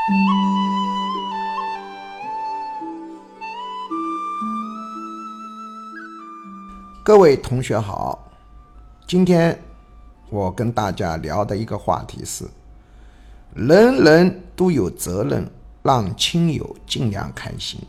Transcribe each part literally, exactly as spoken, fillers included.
各位同学好，今天我跟大家聊的一个话题是，人人都有责任让亲友尽量开心。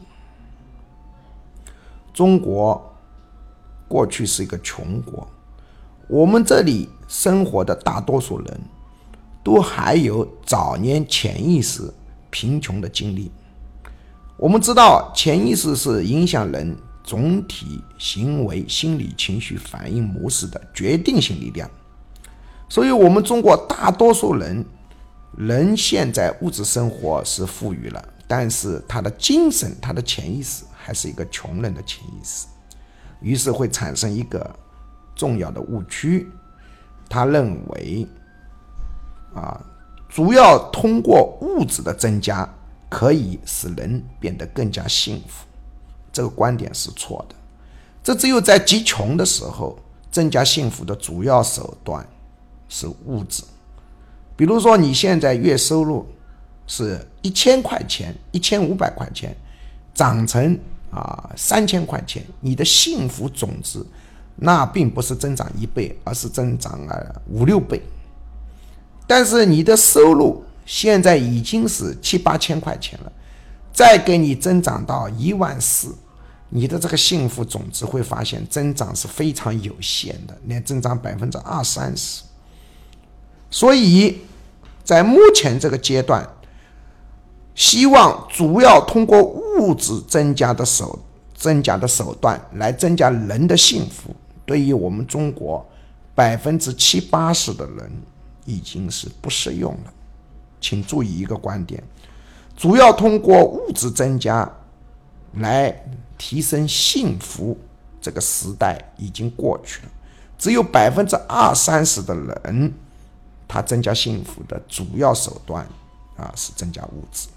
中国过去是一个穷国，我们这里生活的大多数人都还有早年潜意识贫穷的经历。我们知道潜意识是影响人总体行为心理情绪反应模式的决定性力量，所以我们中国大多数人人现在物质生活是富裕了，但是他的精神他的潜意识还是一个穷人的潜意识，于是会产生一个重要的误区，他认为啊，主要通过物质的增加可以使人变得更加幸福。这个观点是错的，这只有在极穷的时候，增加幸福的主要手段是物质。比如说你现在月收入是一千块钱一千五百块钱涨成啊三千块钱，你的幸福总值那并不是增长一倍，而是增长了五六倍。但是你的收入现在已经是七八千块钱了，再给你增长到一万四，你的这个幸福总值会发现增长是非常有限的，连增长百分之二三十。所以在目前这个阶段，希望主要通过物质增加的手增加的手段来增加人的幸福，对于我们中国百分之七八十的人已经是不适用了。请注意一个观点，主要通过物质增加来提升幸福，这个时代已经过去了。只有百分之二三十的人，他增加幸福的主要手段啊是增加物质。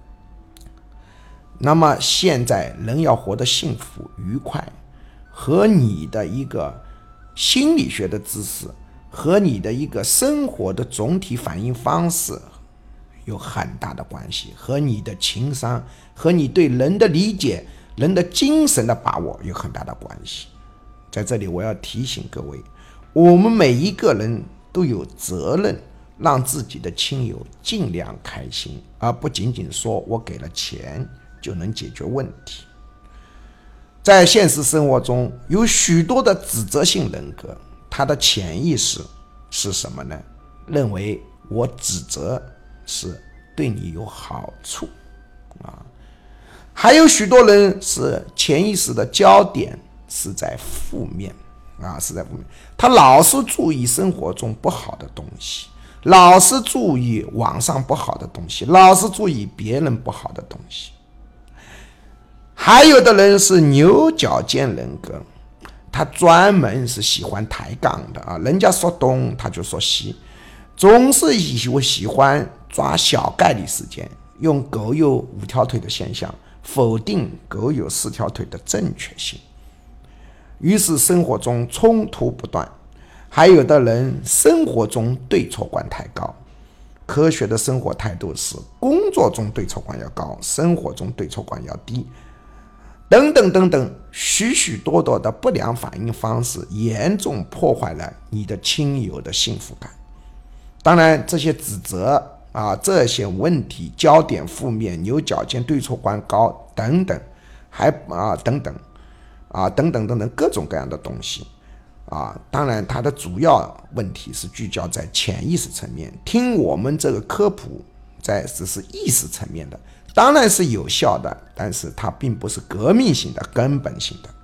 那么现在人要活得幸福愉快，和你的一个心理学的知识和你的一个生活的总体反应方式有很大的关系，和你的情商和你对人的理解人的精神的把握有很大的关系。在这里我要提醒各位，我们每一个人都有责任让自己的亲友尽量开心，而不仅仅说我给了钱就能解决问题。在现实生活中有许多的指责性人格，他的潜意识是什么呢？认为我指责是对你有好处啊。还有许多人是潜意识的焦点是在负面啊，是在负面，他老是注意生活中不好的东西，老是注意网上不好的东西，老是注意别人不好的东西。还有的人是牛角尖人格，他专门是喜欢抬杠的啊，人家说东他就说西，总是喜欢抓小概率事件，用狗有五条腿的现象否定狗有四条腿的正确性，于是生活中冲突不断。还有的人生活中对错观太高，科学的生活态度是工作中对错观要高，生活中对错观要低，等等等等，许许多多的不良反应方式严重破坏了你的亲友的幸福感。当然这些指责啊，这些问题焦点负面，牛角尖，对错观高等等，还啊等等啊等等等等各种各样的东西啊，当然它的主要问题是聚焦在潜意识层面。听我们这个科普在只是意识层面的，当然是有效的，但是它并不是革命性的根本性的。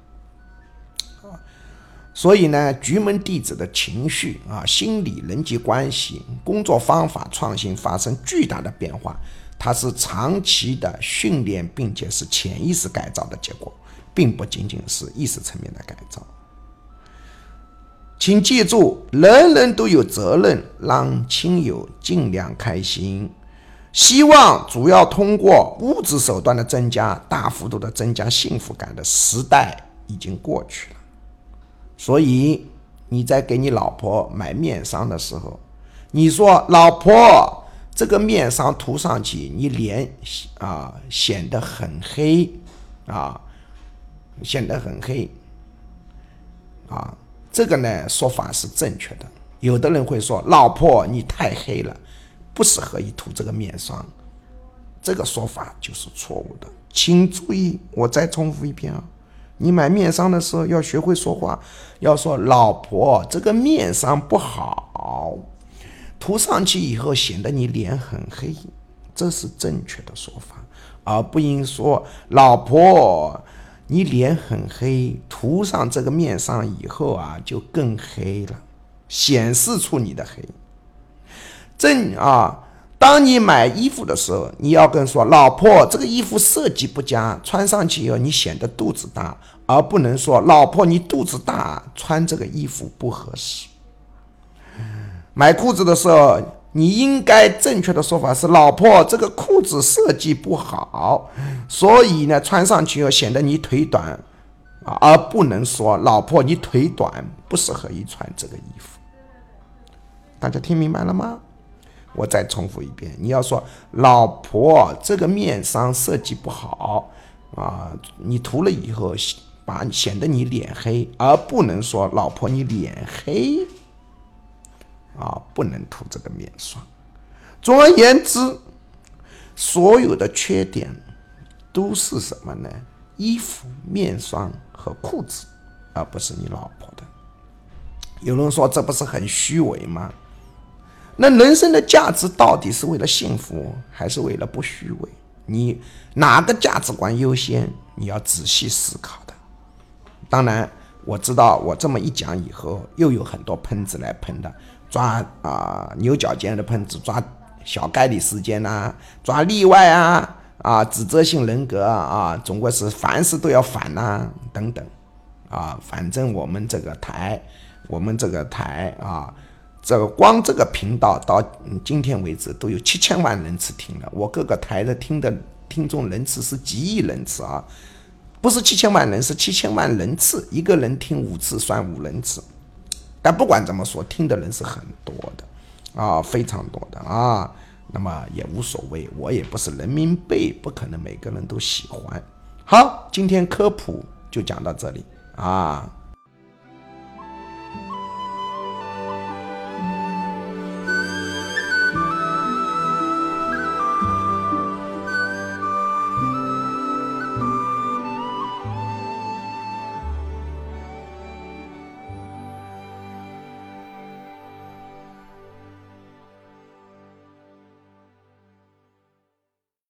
所以呢，局门弟子的情绪啊、心理、人际关系、工作方法创新发生巨大的变化，它是长期的训练，并且是潜意识改造的结果，并不仅仅是意识层面的改造。请记住，人人都有责任让亲友尽量开心。希望主要通过物质手段的增加，大幅度的增加幸福感的时代已经过去了。所以你在给你老婆买面霜的时候，你说老婆这个面霜涂上去，你脸啊显得很黑啊，显得很黑啊，这个呢说法是正确的。有的人会说，老婆你太黑了，不适合你涂这个面霜，这个说法就是错误的。请注意，我再重复一遍啊，你买面霜的时候要学会说话，要说老婆这个面霜不好，涂上去以后显得你脸很黑，这是正确的说法，而不应说老婆你脸很黑，涂上这个面霜以后啊就更黑了，显示出你的黑。正啊，当你买衣服的时候，你要跟说老婆这个衣服设计不佳，穿上去以后你显得肚子大，而不能说老婆你肚子大，穿这个衣服不合适。买裤子的时候，你应该正确的说法是老婆这个裤子设计不好，所以呢穿上去又显得你腿短，而不能说老婆你腿短，不适合你穿这个衣服。大家听明白了吗？我再重复一遍，你要说老婆这个面霜设计不好啊，你涂了以后把显得你脸黑，而不能说老婆你脸黑啊，不能涂这个面霜。总而言之，所有的缺点都是什么呢？衣服、面霜和裤子，而不是你老婆的。有人说这不是很虚伪吗？那人生的价值到底是为了幸福，还是为了不虚伪？你哪个价值观优先？你要仔细思考的。当然，我知道我这么一讲以后，又有很多喷子来喷的，抓啊、呃、牛角尖的喷子，抓小概率事件啊，抓例外啊，啊指责性人格啊，中国是凡事都要反啊，等等啊，反正我们这个台，我们这个台啊。这个光这个频道到今天为止都有七千万人次听了，我各个台的听的听众人次是几亿人次啊，不是七千万人，是七千万人次，一个人听五次算五人次。但不管怎么说，听的人是很多的啊，非常多的啊，那么也无所谓，我也不是人民币，不可能每个人都喜欢。好，今天科普就讲到这里啊。